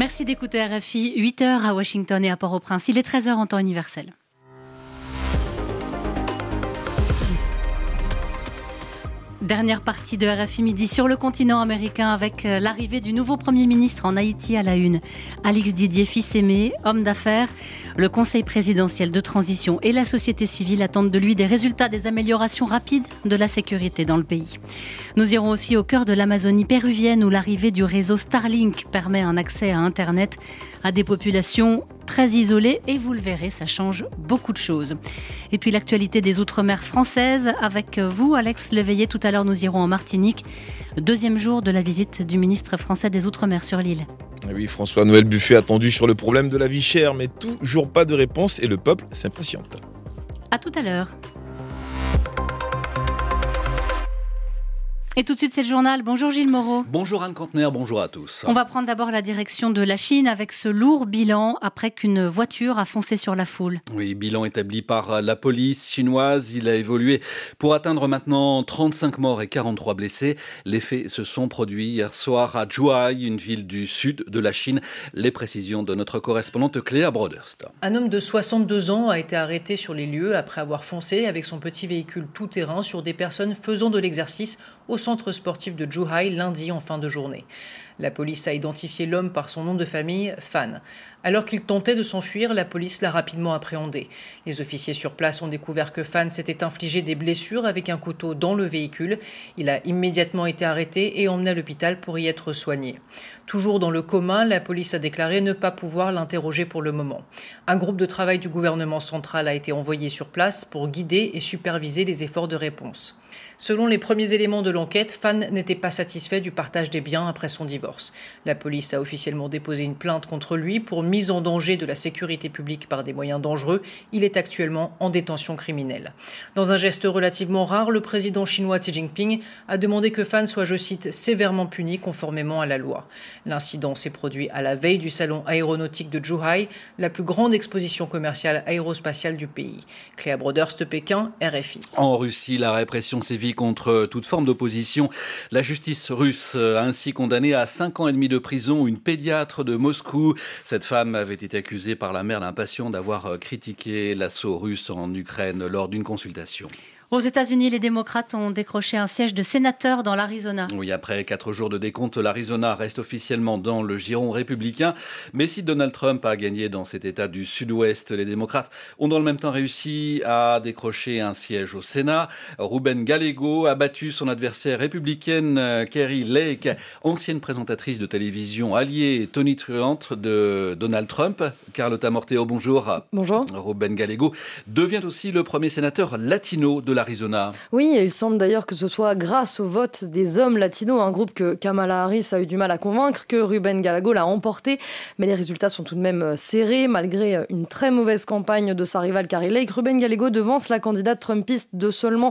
Merci d'écouter RFI, 8h à Washington et à Port-au-Prince. Il est 13h en temps universel. Dernière partie de RFI Midi sur le continent américain avec l'arrivée du nouveau Premier ministre en Haïti à la une. Alix Didier, fils aimé, homme d'affaires, le Conseil présidentiel de transition et la société civile attendent de lui des résultats, des améliorations rapides de la sécurité dans le pays. Nous irons aussi au cœur de l'Amazonie péruvienne où l'arrivée du réseau Starlink permet un accès à Internet à des populations très isolées et vous le verrez, ça change beaucoup de choses. Et puis l'actualité des Outre-mer françaises avec vous, Alex Leveillé. Tout à l'heure, nous irons en Martinique. Deuxième jour de la visite du ministre français des Outre-mer sur l'île. Oui, François-Noël Buffet attendu sur le problème de la vie chère, mais toujours pas de réponse et le peuple s'impatiente. À tout à l'heure. Et tout de suite, c'est le journal. Bonjour Gilles Moreau. Bonjour Anne Contener, bonjour à tous. On va prendre d'abord la direction de la Chine avec ce lourd bilan après qu'une voiture a foncé sur la foule. Oui, bilan établi par la police chinoise. Il a évolué pour atteindre maintenant 35 morts et 43 blessés. Les faits se sont produits hier soir à Zhuhai, une ville du sud de la Chine. Les précisions de notre correspondante Cléa Broderst. Un homme de 62 ans a été arrêté sur les lieux après avoir foncé avec son petit véhicule tout-terrain sur des personnes faisant de l'exercice au centre sportif de Zhuhai lundi en fin de journée. La police a identifié l'homme par son nom de famille, Fan. Alors qu'il tentait de s'enfuir, la police l'a rapidement appréhendé. Les officiers sur place ont découvert que Fan s'était infligé des blessures avec un couteau dans le véhicule. Il a immédiatement été arrêté et emmené à l'hôpital pour y être soigné. Toujours dans le coma, la police a déclaré ne pas pouvoir l'interroger pour le moment. Un groupe de travail du gouvernement central a été envoyé sur place pour guider et superviser les efforts de réponse. Selon les premiers éléments de l'enquête, Fan n'était pas satisfait du partage des biens après son divorce. La police a officiellement déposé une plainte contre lui pour mise en danger de la sécurité publique par des moyens dangereux. Il est actuellement en détention criminelle. Dans un geste relativement rare, le président chinois Xi Jinping a demandé que Fan soit, je cite, sévèrement puni conformément à la loi. L'incident s'est produit à la veille du salon aéronautique de Zhuhai, la plus grande exposition commerciale aérospatiale du pays. Cléa Broderst, Pékin, RFI. En Russie, la répression sévit contre toute forme d'opposition. La justice russe a ainsi condamné à 5 ans et demi de prison une pédiatre de Moscou. Cette femme avait été accusée par la mère d'un patient d'avoir critiqué l'assaut russe en Ukraine lors d'une consultation. Aux États-Unis, les démocrates ont décroché un siège de sénateur dans l'Arizona. Oui, après 4 jours de décompte, l'Arizona reste officiellement dans le giron républicain. Mais si Donald Trump a gagné dans cet État du Sud-Ouest, les démocrates ont dans le même temps réussi à décrocher un siège au Sénat. Ruben Gallego a battu son adversaire républicaine Kari Lake, ancienne présentatrice de télévision alliée tonitruante de Donald Trump. Carlotta Morteo, bonjour. Bonjour. Ruben Gallego devient aussi le premier sénateur latino de l'Arizona. Oui, et il semble d'ailleurs que ce soit grâce au vote des hommes latinos, un groupe que Kamala Harris a eu du mal à convaincre, que Ruben Gallego l'a emporté. Mais les résultats sont tout de même serrés. Malgré une très mauvaise campagne de sa rivale Kari Lake, Ruben Gallego devance la candidate trumpiste de seulement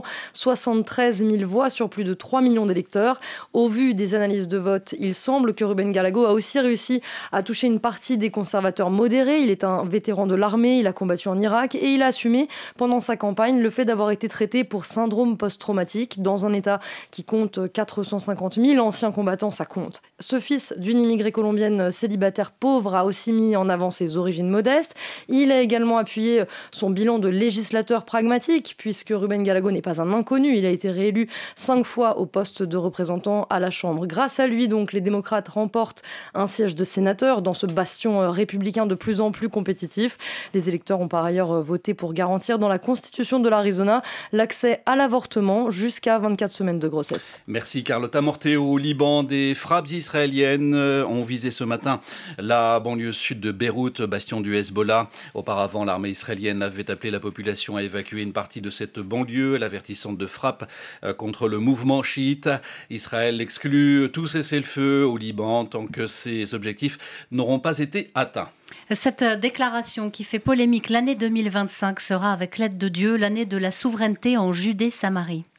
73 000 voix sur plus de 3 millions d'électeurs. Au vu des analyses de vote, il semble que Ruben Gallego a aussi réussi à toucher une partie des conservateurs modérés. Il est un vétéran de l'armée, il a combattu en Irak et il a assumé pendant sa campagne le fait d'avoir été traité pour syndrome post-traumatique dans un État qui compte 450 000 anciens combattants, ça compte. Ce fils d'une immigrée colombienne célibataire pauvre a aussi mis en avant ses origines modestes. Il a également appuyé son bilan de législateur pragmatique puisque Ruben Gallego n'est pas un inconnu. Il a été réélu 5 fois au poste de représentant à la Chambre. Grâce à lui, donc, les démocrates remportent un siège de sénateur dans ce bastion républicain de plus en plus compétitif. Les électeurs ont par ailleurs voté pour garantir dans la Constitution de l'Arizona l'accès à l'avortement jusqu'à 24 semaines de grossesse. Merci Carlotta Morteo. Au Liban, des frappes israéliennes ont visé ce matin la banlieue sud de Beyrouth, bastion du Hezbollah. Auparavant, l'armée israélienne avait appelé la population à évacuer une partie de cette banlieue, l'avertissant de frappes contre le mouvement chiite. Israël exclut tout cessez-le-feu au Liban tant que ces objectifs n'auront pas été atteints. Cette déclaration qui fait polémique, l'année 2025 sera, avec l'aide de Dieu, l'année de la souveraineté en Judée-Samarie.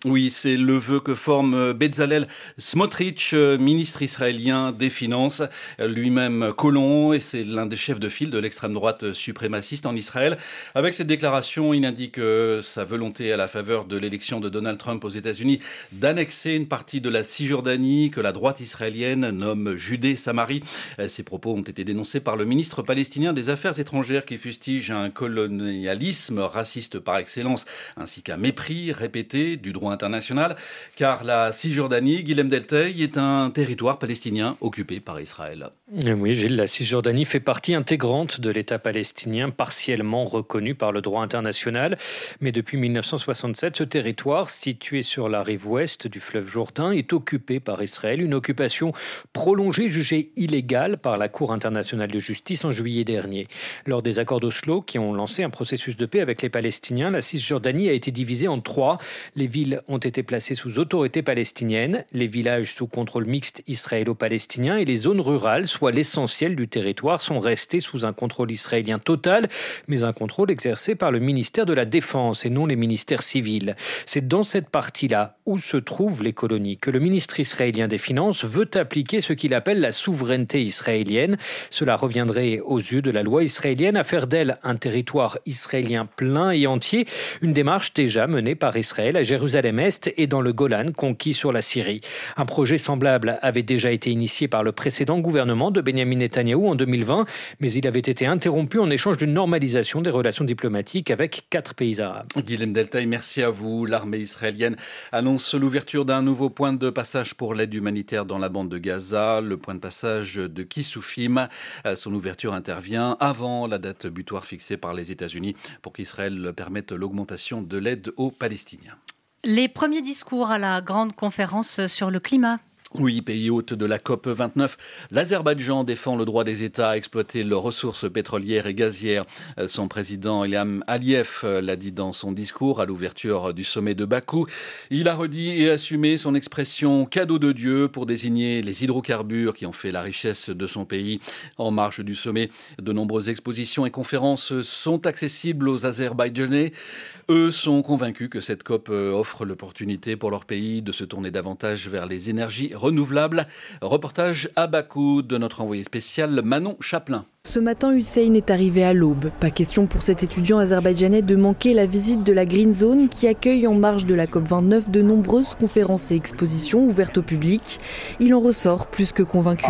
Oui, c'est le vœu que forme Bezalel Smotrich, ministre israélien des Finances, lui-même colon, et c'est l'un des chefs de file de l'extrême droite suprémaciste en Israël. Avec cette déclaration, il indique sa volonté à la faveur de l'élection de Donald Trump aux États-Unis d'annexer une partie de la Cisjordanie que la droite israélienne nomme Judée-Samarie. Ces propos ont été dénoncés par le ministre palestinien des Affaires étrangères qui fustige un colonialisme raciste par excellence, ainsi qu'un mépris répété du droit international, car la Cisjordanie, Guilhem Delteil, est un territoire palestinien occupé par Israël. Oui, Gilles, la Cisjordanie fait partie intégrante de l'État palestinien, partiellement reconnu par le droit international. Mais depuis 1967, ce territoire, situé sur la rive ouest du fleuve Jourdain, est occupé par Israël. Une occupation prolongée, jugée illégale par la Cour internationale de justice en juillet dernier. Lors des accords d'Oslo, qui ont lancé un processus de paix avec les Palestiniens, la Cisjordanie a été divisée en 3. Les villes ont été placées sous autorité palestinienne, les villages sous contrôle mixte israélo-palestinien et les zones rurales, soit l'essentiel du territoire, sont restés sous un contrôle israélien total, mais un contrôle exercé par le ministère de la Défense et non les ministères civils. C'est dans cette partie-là, où se trouvent les colonies, que le ministre israélien des Finances veut appliquer ce qu'il appelle la souveraineté israélienne. Cela reviendrait aux yeux de la loi israélienne à faire d'elle un territoire israélien plein et entier, une démarche déjà menée par Israël à Jérusalem-Est et dans le Golan conquis sur la Syrie. Un projet semblable avait déjà été initié par le précédent gouvernement de Benyamin Netanyahou en 2020, mais il avait été interrompu en échange d'une normalisation des relations diplomatiques avec 4 pays arabes. Guilhem Delteil, merci à vous. L'armée israélienne annonce l'ouverture d'un nouveau point de passage pour l'aide humanitaire dans la bande de Gaza, le point de passage de Kissoufim. Son ouverture intervient avant la date butoir fixée par les États-Unis pour qu'Israël permette l'augmentation de l'aide aux Palestiniens. Les premiers discours à la grande conférence sur le climat. Oui, pays hôte de la COP29, l'Azerbaïdjan défend le droit des États à exploiter leurs ressources pétrolières et gazières. Son président Ilham Aliyev l'a dit dans son discours à l'ouverture du sommet de Bakou. Il a redit et assumé son expression cadeau de Dieu pour désigner les hydrocarbures qui ont fait la richesse de son pays. En marge du sommet, de nombreuses expositions et conférences sont accessibles aux Azerbaïdjanais. Eux sont convaincus que cette COP offre l'opportunité pour leur pays de se tourner davantage vers les énergies renouvelables. Reportage à Bakou de notre envoyé spécial Manon Chaplin. Ce matin, Hussein est arrivé à l'aube. Pas question pour cet étudiant azerbaïdjanais de manquer la visite de la Green Zone qui accueille en marge de la COP29 de nombreuses conférences et expositions ouvertes au public. Il en ressort plus que convaincu.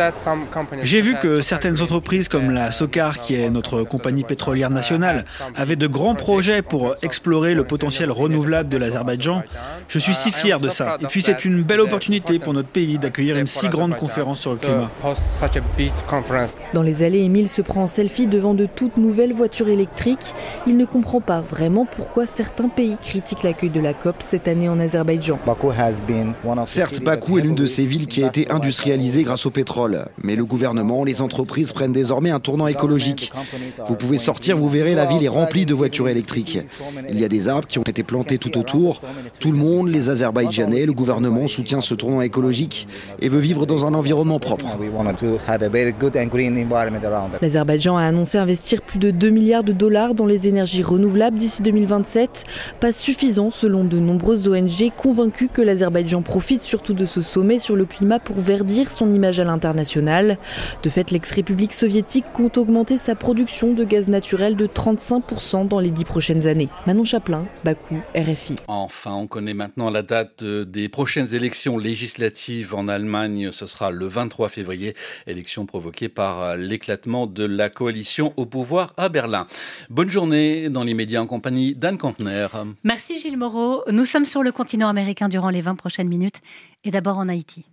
J'ai vu que certaines entreprises comme la SOCAR, qui est notre compagnie pétrolière nationale, avaient de grands projets pour explorer le potentiel renouvelable de l'Azerbaïdjan. Je suis si fier de ça. Et puis c'est une belle opportunité pour notre pays d'accueillir une si grande conférence sur le climat. Dans les allées, Émile se prend en selfie devant de toutes nouvelles voitures électriques. Il ne comprend pas vraiment pourquoi certains pays critiquent l'accueil de la COP cette année en Azerbaïdjan. Certes, Bakou est l'une de ces villes qui a été industrialisée grâce au pétrole. Mais le gouvernement, les entreprises prennent désormais un tournant écologique. Vous pouvez sortir, vous verrez, la ville est remplie de voitures électriques. Il y a des arbres qui ont été plantés tout autour. Tout le monde, les Azerbaïdjanais, le gouvernement soutient ce tournant écologique et veut vivre dans un environnement propre. L'Azerbaïdjan a annoncé investir plus de 2 milliards de dollars dans les énergies renouvelables d'ici 2027. Pas suffisant selon de nombreuses ONG convaincues que l'Azerbaïdjan profite surtout de ce sommet sur le climat pour verdir son image à l'international. De fait, l'ex-république soviétique compte augmenter sa production de gaz naturel de 35% dans les 10 prochaines années. Manon Chaplin, Bakou, RFI. Enfin, on connaît maintenant la date des prochaines élections législatives en Allemagne. Ce sera le 23 février, élection provoquée par l'éclatement de la coalition au pouvoir à Berlin. Bonne journée dans les médias en compagnie d'Anne Kantner. Merci Gilles Moreau. Nous sommes sur le continent américain durant les 20 prochaines minutes et d'abord en Haïti.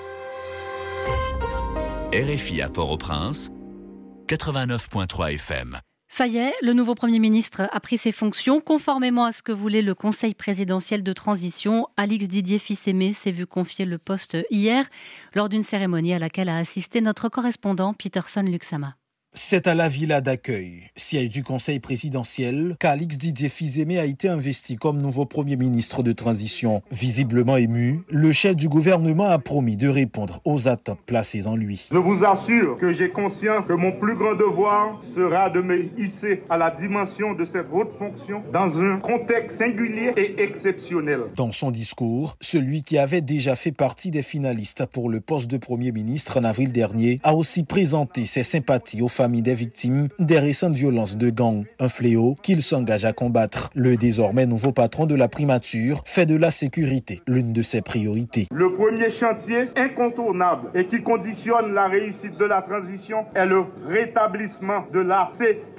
RFI à Port-au-Prince, 89.3 FM. Ça y est, le nouveau Premier ministre a pris ses fonctions. Conformément à ce que voulait le Conseil présidentiel de transition, Alix Didier Fils-Aimé s'est vu confier le poste hier lors d'une cérémonie à laquelle a assisté notre correspondant Peterson Luxama. C'est à la villa d'accueil, siège du conseil présidentiel, qu'Alix Didier Fils-Aimé a été investi comme nouveau premier ministre de transition. Visiblement ému, le chef du gouvernement a promis de répondre aux attentes placées en lui. Je vous assure que j'ai conscience que mon plus grand devoir sera de me hisser à la dimension de cette haute fonction dans un contexte singulier et exceptionnel. Dans son discours, celui qui avait déjà fait partie des finalistes pour le poste de premier ministre en avril dernier a aussi présenté ses sympathies aux familles des victimes des récentes violences de gang, un fléau qu'il s'engage à combattre. Le désormais nouveau patron de la primature fait de la sécurité l'une de ses priorités. Le premier chantier incontournable et qui conditionne la réussite de la transition est le rétablissement de la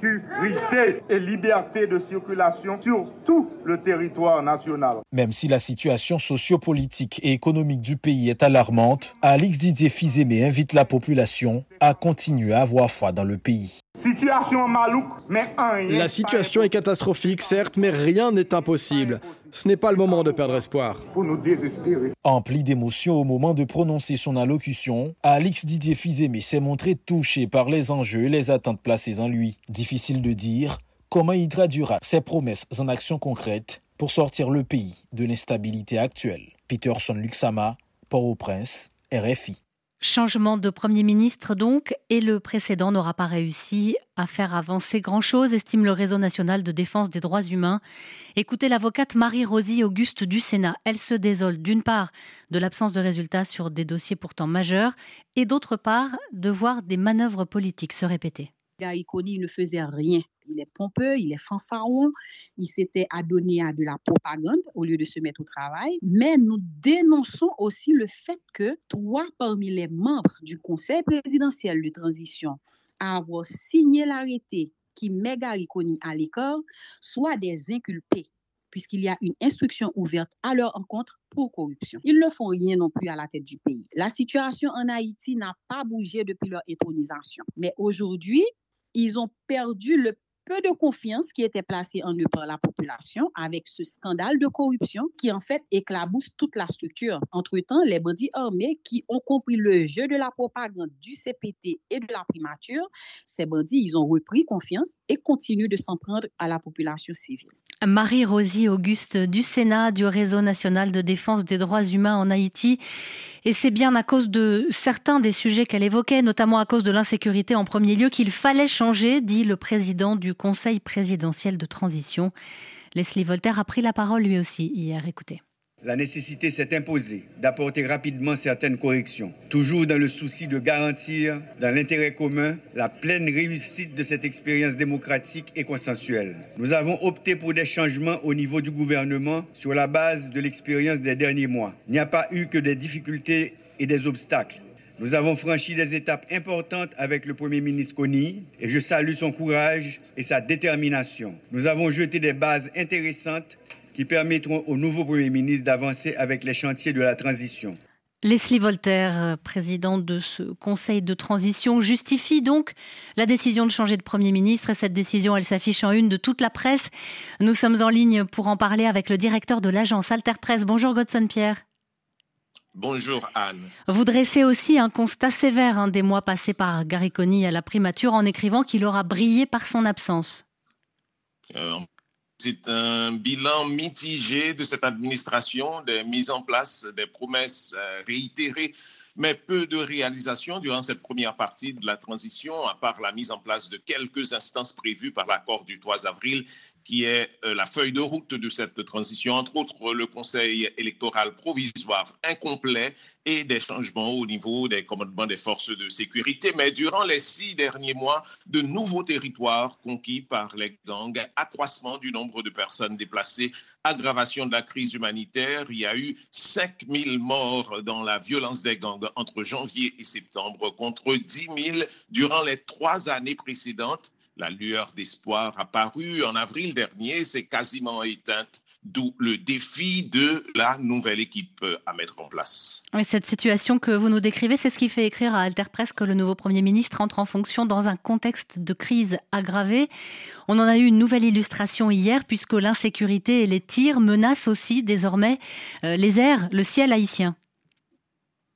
sécurité et liberté de circulation sur tout le territoire national. Même si la situation sociopolitique et économique du pays est alarmante, Alix Didier Fils-Aimé invite la population à continuer à avoir foi dans le pays. Situation malouque, mais la situation est catastrophique, certes, mais rien n'est impossible. Ce n'est pas le moment de perdre espoir. Pour nous désespérer. Empli d'émotion au moment de prononcer son allocution, Alix Didier Fils-Aimé s'est montré touché par les enjeux et les attentes placées en lui. Difficile de dire comment il traduira ses promesses en actions concrètes pour sortir le pays de l'instabilité actuelle. Peterson Luxama, Port-au-Prince, RFI. Changement de Premier ministre donc, et le précédent n'aura pas réussi à faire avancer grand-chose, estime le Réseau national de défense des droits humains. Écoutez l'avocate Marie-Rosie Auguste du Sénat. Elle se désole d'une part de l'absence de résultats sur des dossiers pourtant majeurs et d'autre part de voir des manœuvres politiques se répéter. Gary Coney ne faisait rien. Il est pompeux, il est fanfaron, il s'était adonné à de la propagande au lieu de se mettre au travail. Mais nous dénonçons aussi le fait que 3 parmi les membres du Conseil présidentiel de transition à avoir signé l'arrêté qui met Gary Coney à l'écart soient des inculpés, puisqu'il y a une instruction ouverte à leur encontre pour corruption. Ils ne font rien non plus à la tête du pays. La situation en Haïti n'a pas bougé depuis leur intronisation. Mais aujourd'hui, ils ont perdu le peu de confiance qui était placée en eux par la population avec ce scandale de corruption qui en fait éclabousse toute la structure. Entre-temps, les bandits armés qui ont compris le jeu de la propagande du CPT et de la primature, ces bandits, ils ont repris confiance et continuent de s'en prendre à la population civile. Marie-Rosie Auguste du Sénat, du Réseau national de défense des droits humains en Haïti. Et c'est bien à cause de certains des sujets qu'elle évoquait, notamment à cause de l'insécurité en premier lieu, qu'il fallait changer, dit le président du Conseil présidentiel de transition. Leslie Voltaire a pris la parole lui aussi hier. Écoutez. La nécessité s'est imposée d'apporter rapidement certaines corrections, toujours dans le souci de garantir, dans l'intérêt commun, la pleine réussite de cette expérience démocratique et consensuelle. Nous avons opté pour des changements au niveau du gouvernement sur la base de l'expérience des derniers mois. Il n'y a pas eu que des difficultés et des obstacles. Nous avons franchi des étapes importantes avec le Premier ministre Coney et je salue son courage et sa détermination. Nous avons jeté des bases intéressantes qui permettront au nouveau Premier ministre d'avancer avec les chantiers de la transition. Leslie Voltaire, président de ce conseil de transition, justifie donc la décision de changer de Premier ministre. Et cette décision, elle s'affiche en une de toute la presse. Nous sommes en ligne pour en parler avec le directeur de l'agence Alter Presse. Bonjour Godson Pierre. Bonjour Anne. Vous dressez aussi un constat sévère des mois passés par Gary Coney à la primature en écrivant qu'il aura brillé par son absence. C'est un bilan mitigé de cette administration, des mises en place, des promesses réitérées, mais peu de réalisations durant cette première partie de la transition, à part la mise en place de quelques instances prévues par l'accord du 3 avril, qui est la feuille de route de cette transition, entre autres le Conseil électoral provisoire incomplet et des changements au niveau des commandements des forces de sécurité. Mais durant les 6 derniers mois, de nouveaux territoires conquis par les gangs, accroissement du nombre de personnes déplacées, aggravation de la crise humanitaire. Il y a eu 5000 morts dans la violence des gangs entre janvier et septembre, contre 10 000 durant les 3 années précédentes. La lueur d'espoir apparue en avril dernier s'est quasiment éteinte, d'où le défi de la nouvelle équipe à mettre en place. Oui, cette situation que vous nous décrivez, c'est ce qui fait écrire à Alter Presse que le nouveau Premier ministre entre en fonction dans un contexte de crise aggravée. On en a eu une nouvelle illustration hier, puisque l'insécurité et les tirs menacent aussi désormais les airs, le ciel haïtien.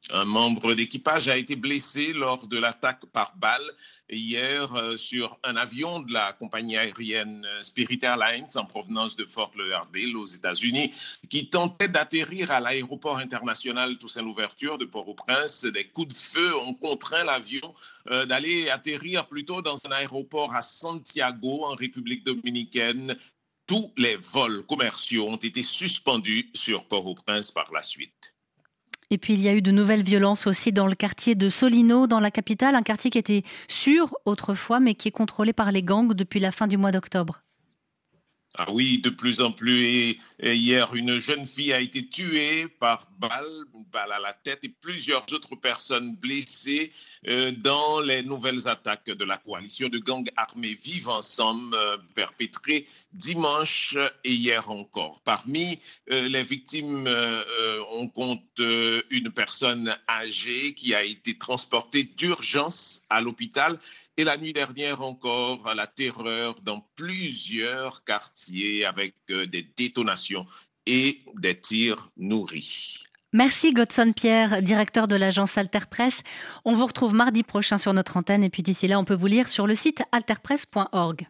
Un membre d'équipage a été blessé lors de l'attaque par balle hier sur un avion de la compagnie aérienne Spirit Airlines en provenance de Fort Lauderdale aux États-Unis qui tentait d'atterrir à l'aéroport international Toussaint-Louverture de Port-au-Prince. Des coups de feu ont contraint l'avion d'aller atterrir plutôt dans un aéroport à Santiago en République dominicaine. Tous les vols commerciaux ont été suspendus sur Port-au-Prince par la suite. Et puis il y a eu de nouvelles violences aussi dans le quartier de Solino, dans la capitale, un quartier qui était sûr autrefois, mais qui est contrôlé par les gangs depuis la fin du mois d'octobre. Ah oui, de plus en plus. Et hier, une jeune fille a été tuée par une balle à la tête et plusieurs autres personnes blessées dans les nouvelles attaques de la coalition de gangs armés Vivre Ensemble perpétrées dimanche et hier encore. Parmi les victimes, on compte une personne âgée qui a été transportée d'urgence à l'hôpital. Et la nuit dernière encore, la terreur dans plusieurs quartiers avec des détonations et des tirs nourris. Merci Godson Pierre, directeur de l'agence Alterpresse. On vous retrouve mardi prochain sur notre antenne et puis d'ici là, on peut vous lire sur le site alterpresse.org.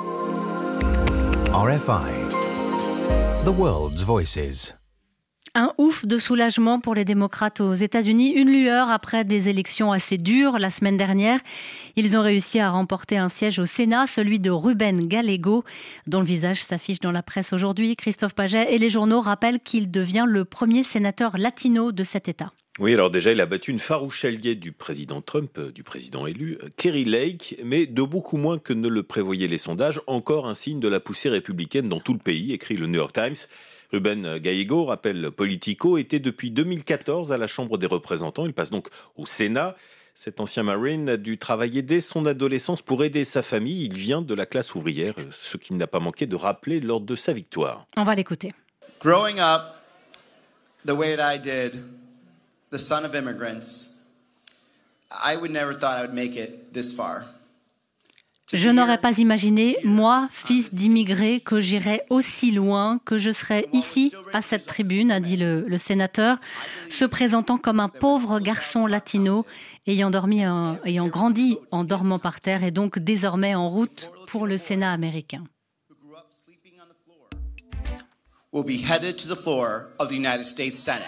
RFI, The World's Voices. Un ouf de soulagement pour les démocrates aux États-Unis, une lueur après des élections assez dures la semaine dernière. Ils ont réussi à remporter un siège au Sénat, celui de Ruben Gallego, dont le visage s'affiche dans la presse aujourd'hui. Christophe Paget et les journaux rappellent qu'il devient le premier sénateur latino de cet État. Oui, alors déjà, il a battu une farouche alliée du président Trump, du président élu, Kari Lake, mais de beaucoup moins que ne le prévoyaient les sondages. Encore un signe de la poussée républicaine dans tout le pays, écrit le New York Times. Ruben Gallego, rappelle Politico, était depuis 2014 à la Chambre des représentants. Il passe donc au Sénat. Cet ancien Marine a dû travailler dès son adolescence pour aider sa famille. Il vient de la classe ouvrière, ce qu'il n'a pas manqué de rappeler lors de sa victoire. On va l'écouter. Growing up the way that I did, the son of immigrants, I would never thought I would make it this far. Je n'aurais pas imaginé, moi, fils d'immigrés, que j'irais aussi loin, que je serais ici, à cette tribune, a dit le sénateur, se présentant comme un pauvre garçon latino, ayant grandi en dormant par terre et donc désormais en route pour le Sénat américain. Will be headed to the floor of the United States Senate.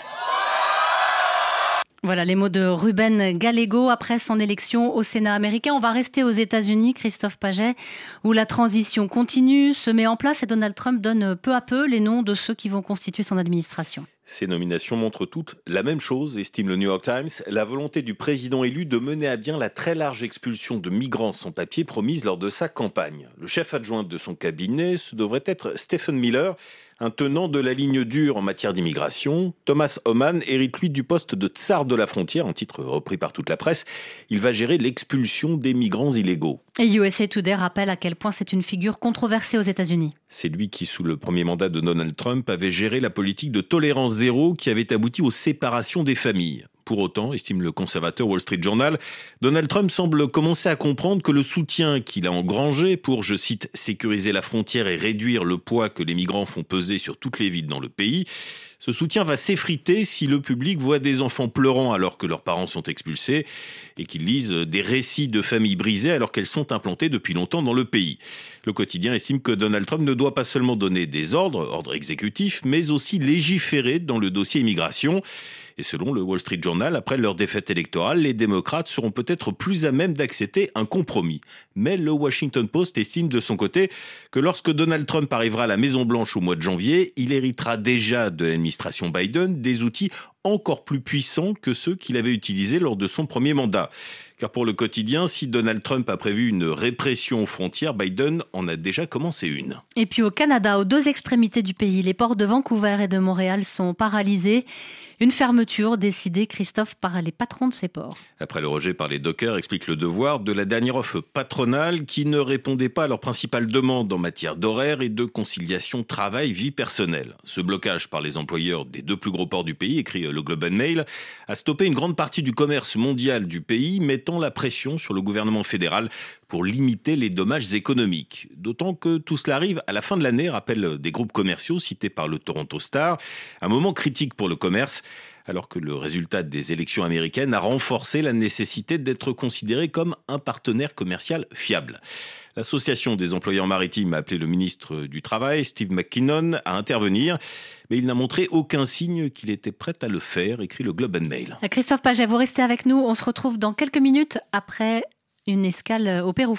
Voilà les mots de Ruben Gallego après son élection au Sénat américain. On va rester aux États-Unis, Christophe Paget, où la transition continue, se met en place et Donald Trump donne peu à peu les noms de ceux qui vont constituer son administration. Ces nominations montrent toutes la même chose, estime le New York Times, la volonté du président élu de mener à bien la très large expulsion de migrants sans papier promise lors de sa campagne. Le chef adjoint de son cabinet, ce devrait être Stephen Miller, un tenant de la ligne dure en matière d'immigration. Thomas Homan hérite lui du poste de tsar de la frontière, un titre repris par toute la presse. Il va gérer l'expulsion des migrants illégaux. Et USA Today rappelle à quel point c'est une figure controversée aux États-Unis. C'est lui qui, sous le premier mandat de Donald Trump, avait géré la politique de tolérance zéro qui avait abouti aux séparations des familles. Pour autant, estime le conservateur Wall Street Journal, Donald Trump semble commencer à comprendre que le soutien qu'il a engrangé pour, je cite, sécuriser la frontière et réduire le poids que les migrants font peser sur toutes les villes dans le pays, ce soutien va s'effriter si le public voit des enfants pleurant alors que leurs parents sont expulsés et qu'ils lisent des récits de familles brisées alors qu'elles sont implantées depuis longtemps dans le pays. Le quotidien estime que Donald Trump ne doit pas seulement donner des ordres exécutifs, mais aussi légiférer dans le dossier immigration. Et selon le Wall Street Journal, après leur défaite électorale, les démocrates seront peut-être plus à même d'accepter un compromis. Mais le Washington Post estime de son côté que lorsque Donald Trump arrivera à la Maison-Blanche au mois de janvier, il héritera déjà de l'administration Biden des outils encore plus puissants que ceux qu'il avait utilisés lors de son premier mandat. Car pour le quotidien, si Donald Trump a prévu une répression aux frontières, Biden en a déjà commencé une. Et puis au Canada, aux deux extrémités du pays, les ports de Vancouver et de Montréal sont paralysés. Une fermeture décidée, Christophe, par les patrons de ces ports. Après le rejet par les dockers, explique Le Devoir, de la dernière offre patronale qui ne répondait pas à leurs principales demandes en matière d'horaire et de conciliation travail-vie personnelle. Ce blocage par les employeurs des deux plus gros ports du pays, écrit le Globe and Mail, a stoppé une grande partie du commerce mondial du pays, mettant la pression sur le gouvernement fédéral pour limiter les dommages économiques. D'autant que tout cela arrive à la fin de l'année, rappellent des groupes commerciaux cités par le Toronto Star. Un moment critique pour le commerce, alors que le résultat des élections américaines a renforcé la nécessité d'être considéré comme un partenaire commercial fiable. L'Association des employeurs maritimes a appelé le ministre du Travail, Steve McKinnon, à intervenir, mais il n'a montré aucun signe qu'il était prêt à le faire, écrit le Globe and Mail. Christophe Paget, vous restez avec nous. On se retrouve dans quelques minutes après une escale au Pérou.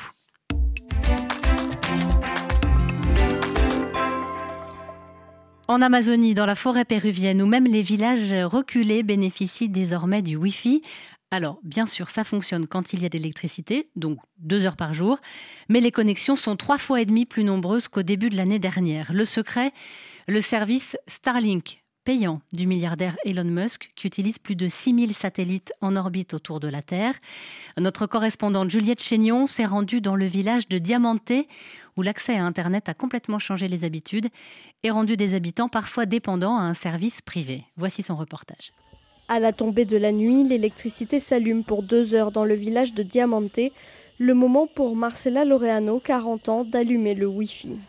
En Amazonie, dans la forêt péruvienne, où même les villages reculés bénéficient désormais du Wi-Fi. Alors, bien sûr, ça fonctionne quand il y a de l'électricité, donc 2 heures par jour, mais les connexions sont 3,5 fois plus nombreuses qu'au début de l'année dernière. Le secret, le service Starlink, payant du milliardaire Elon Musk, qui utilise plus de 6000 satellites en orbite autour de la Terre. Notre correspondante Juliette Chénion s'est rendue dans le village de Diamanté, où l'accès à Internet a complètement changé les habitudes et rendu des habitants parfois dépendants à un service privé. Voici son reportage. À la tombée de la nuit, l'électricité s'allume pour 2 heures dans le village de Diamanté. Le moment pour Marcela Loreano, 40 ans, d'allumer le Wi-Fi.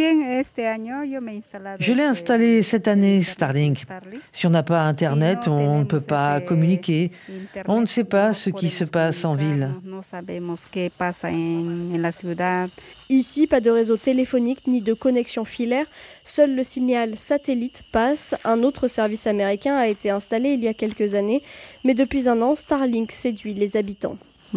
Je l'ai installé cette année, Starlink. Si on n'a pas Internet, on ne peut pas communiquer. On ne sait pas ce qui se passe en ville. Ici, pas de réseau téléphonique ni de connexion filaire. Seul le signal satellite passe. Un autre service américain a été installé il y a quelques années. Mais depuis 1 an, Starlink séduit les habitants.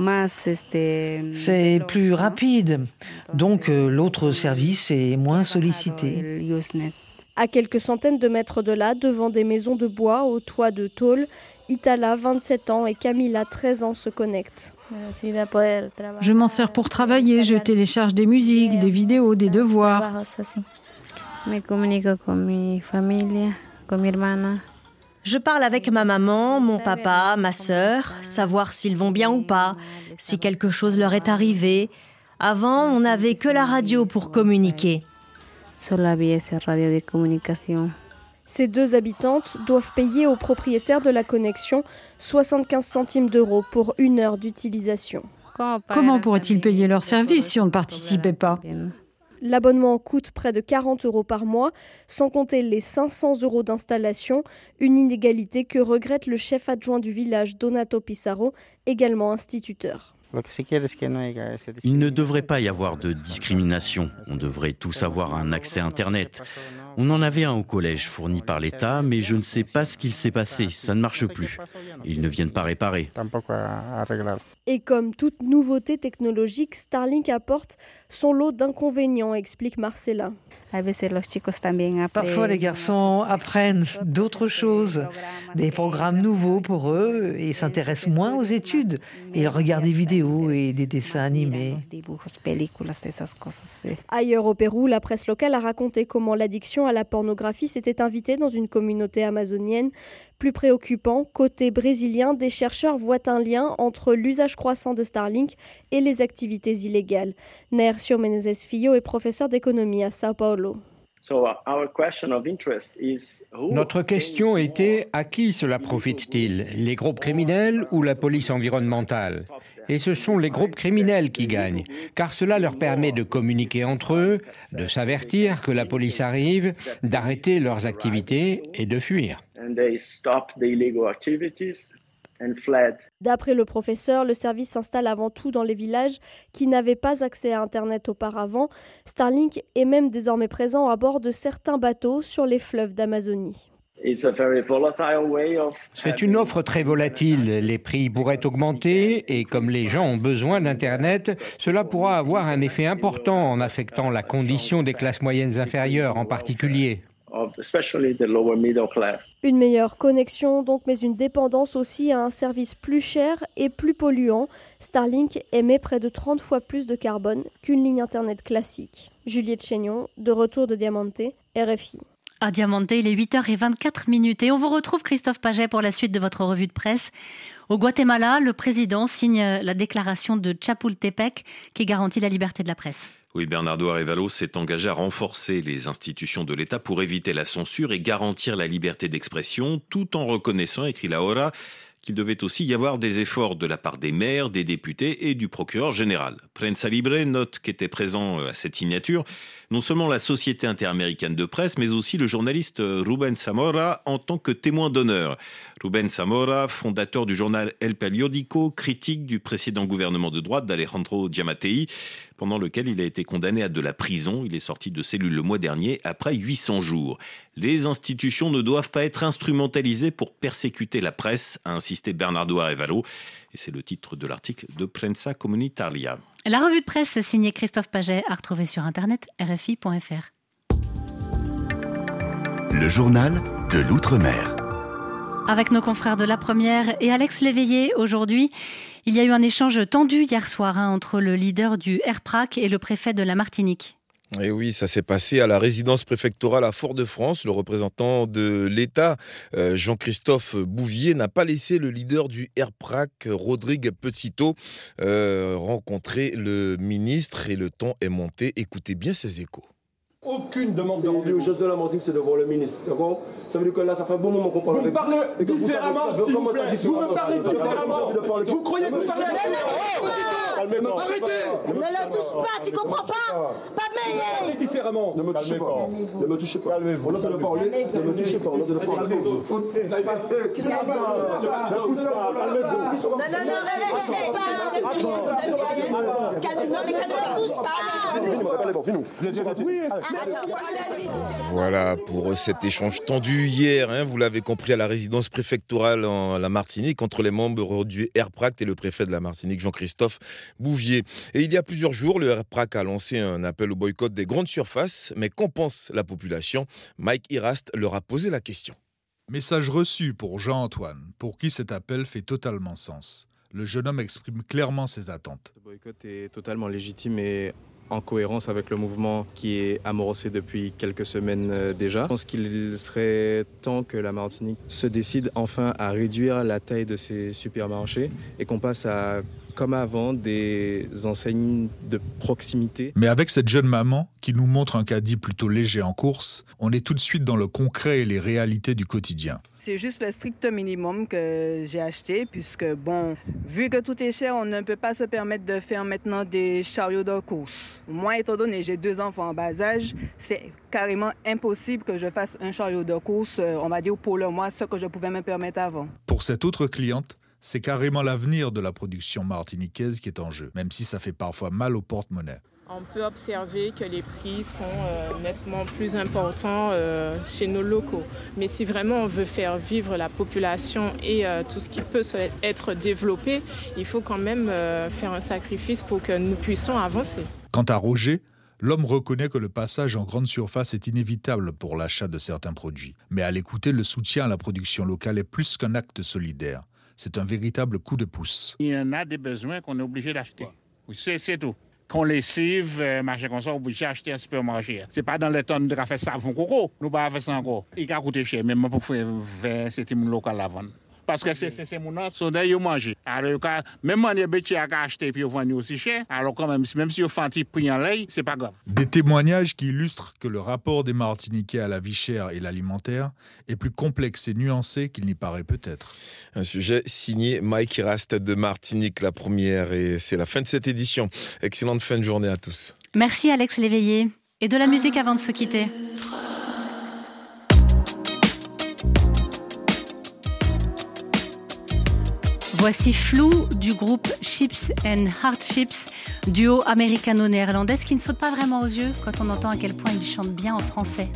C'est plus rapide, donc l'autre service est moins sollicité. À quelques centaines de mètres de là, devant des maisons de bois au toit de tôle, Itala, 27 ans, et Camila, 13 ans, se connectent. Je m'en sers pour travailler, je télécharge des musiques, des vidéos, des devoirs. Je parle avec ma maman, mon papa, ma sœur, savoir s'ils vont bien ou pas, si quelque chose leur est arrivé. Avant, on n'avait que la radio pour communiquer. Ces 2 habitantes doivent payer au propriétaire de la connexion 75 centimes d'euros pour 1 heure d'utilisation. Comment pourraient-ils payer leur service si on ne participait pas ? L'abonnement coûte près de 40 euros par mois, sans compter les 500 euros d'installation, une inégalité que regrette le chef adjoint du village, Donato Pissarro, également instituteur. Il ne devrait pas y avoir de discrimination. On devrait tous avoir un accès Internet. On en avait un au collège fourni par l'État, mais je ne sais pas ce qu'il s'est passé. Ça ne marche plus. Ils ne viennent pas réparer. Et comme toute nouveauté technologique, Starlink apporte son lot d'inconvénients, explique Marcela. Parfois, les garçons apprennent d'autres choses, des programmes nouveaux pour eux, et s'intéressent moins aux études. Ils regardent des vidéos et des dessins animés. Ailleurs au Pérou, la presse locale a raconté comment l'addiction à la pornographie s'était invitée dans une communauté amazonienne. Plus préoccupant, côté brésilien, des chercheurs voient un lien entre l'usage croissant de Starlink et les activités illégales. Nercio Menezes Filho est professeur d'économie à Sao Paulo. Notre question était à qui cela profite-t-il, les groupes criminels ou la police environnementale ? Et ce sont les groupes criminels qui gagnent, car cela leur permet de communiquer entre eux, de s'avertir que la police arrive, d'arrêter leurs activités et de fuir. D'après le professeur, le service s'installe avant tout dans les villages qui n'avaient pas accès à Internet auparavant. Starlink est même désormais présent à bord de certains bateaux sur les fleuves d'Amazonie. C'est une offre très volatile. Les prix pourraient augmenter et comme les gens ont besoin d'Internet, cela pourra avoir un effet important en affectant la condition des classes moyennes inférieures en particulier. Une meilleure connexion donc, mais une dépendance aussi à un service plus cher et plus polluant. Starlink émet près de 30 fois plus de carbone qu'une ligne Internet classique. Juliette Chénion, de retour de Diamanté, RFI. À Diamanté, il est 8h24 et on vous retrouve Christophe Paget pour la suite de votre revue de presse. Au Guatemala, le président signe la déclaration de Chapultepec qui garantit la liberté de la presse. Oui, Bernardo Arévalo s'est engagé à renforcer les institutions de l'État pour éviter la censure et garantir la liberté d'expression, tout en reconnaissant, écrit La Hora, qu'il devait aussi y avoir des efforts de la part des maires, des députés et du procureur général. Prensa Libre note qu'était présent à cette signature non seulement la Société interaméricaine de presse, mais aussi le journaliste Rubén Zamora en tant que témoin d'honneur. Rubén Zamora, fondateur du journal El Periódico, critique du précédent gouvernement de droite d'Alejandro Giammattei, pendant lequel il a été condamné à de la prison. Il est sorti de cellule le mois dernier après 800 jours. Les institutions ne doivent pas être instrumentalisées pour persécuter la presse, a insisté Bernardo Arévalo. Et c'est le titre de l'article de Prensa Comunitaria. La revue de presse signée Christophe Paget à retrouver sur internet rfi.fr. Le journal de l'Outre-mer. Avec nos confrères de La Première et Alex Léveillé, aujourd'hui, il y a eu un échange tendu hier soir entre le leader du RPRAC et le préfet de la Martinique. Et oui, ça s'est passé à la résidence préfectorale à Fort-de-France. Le représentant de l'État, Jean-Christophe Bouvier, n'a pas laissé le leader du RPRAC, Rodrigue Petito, rencontrer le ministre et le ton est monté. Écoutez bien ces échos. Aucune demande de rendez aux Jeux de la Martinique, c'est devant le ministre. D'accord ? Ça veut dire que là, ça fait un bon moment qu'on parle avec vous. Vous me parlez différemment, s'il vous plaît. Vous me parlez différemment. Vous croyez que vous parlez différemment ? Arrêtez ! Ne le touche pas, tu comprends pas ? Pas meilleur ! Différemment. Ne me touchez pas. Ne me touchez pas. Calmez-vous. On a de parler. Ne me touchez pas. On a de parler. Qu'est-ce qu'il y a ? Calmez-vous. Non, ne touchez pas. Calmez-vous. Voilà pour cet échange tendu hier, vous l'avez compris, à la résidence préfectorale en la Martinique entre les membres du RPRAC et le préfet de la Martinique, Jean-Christophe Bouvier. Et il y a plusieurs jours, le RPRAC a lancé un appel au boycott des grandes surfaces. Mais qu'en pense la population ? Mike Irast leur a posé la question. Message reçu pour Jean-Antoine, pour qui cet appel fait totalement sens. Le jeune homme exprime clairement ses attentes. Le boycott est totalement légitime et en cohérence avec le mouvement qui est amorcé depuis quelques semaines déjà. Je pense qu'il serait temps que la Martinique se décide enfin à réduire la taille de ses supermarchés et qu'on passe à, comme avant, des enseignes de proximité. Mais avec cette jeune maman qui nous montre un caddie plutôt léger en course, on est tout de suite dans le concret et les réalités du quotidien. C'est juste le strict minimum que j'ai acheté puisque, vu que tout est cher, on ne peut pas se permettre de faire maintenant des chariots de course. Moi, étant donné que j'ai 2 enfants en bas âge, c'est carrément impossible que je fasse un chariot de course, on va dire pour le mois, ce que je pouvais me permettre avant. Pour cette autre cliente, c'est carrément l'avenir de la production martiniquaise qui est en jeu, même si ça fait parfois mal au porte-monnaie. On peut observer que les prix sont nettement plus importants chez nos locaux. Mais si vraiment on veut faire vivre la population et tout ce qui peut être développé, il faut quand même faire un sacrifice pour que nous puissions avancer. Quant à Roger, l'homme reconnaît que le passage en grande surface est inévitable pour l'achat de certains produits. Mais à l'écouter, le soutien à la production locale est plus qu'un acte solidaire. C'est un véritable coup de pouce. Il y en a des besoins qu'on est obligé d'acheter. C'est tout. Qu'on lessive, marché comme ça, on est obligé d'acheter un supermarché. C'est pas dans les tonnes de café savon coco. Nous pas faire ça encore. Il a coûté cher, même pour faire 20 centimes local à vendre. Parce que c'est mon nom, sont d'ailleurs manger. Alors, même on est bêtis à acheter puis on vend aussi cher. Alors, quand même si on fait un petit prix en lait, c'est pas grave. Des témoignages qui illustrent que le rapport des Martiniquais à la vie chère et l'alimentaire est plus complexe et nuancé qu'il n'y paraît peut-être. Un sujet signé Mike Irast de Martinique, La Première. Et c'est la fin de cette édition. Excellente fin de journée à tous. Merci Alex Léveillé. Et de la musique avant de se quitter. Voici Flou du groupe Chips and Hardships, duo américano-néerlandais, qui ne saute pas vraiment aux yeux quand on entend à quel point ils chantent bien en français.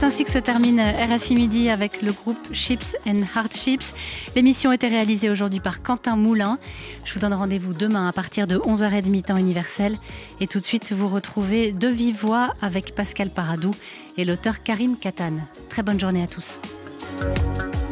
ainsi que se termine RFI Midi avec le groupe Chips and Hardships. L'émission a été réalisée aujourd'hui par Quentin Moulin. Je vous donne rendez-vous demain à partir de 11h30 temps universel. Et tout de suite, vous retrouvez De Vive Voix avec Pascal Paradou et l'auteur Karim Katane. Très bonne journée à tous.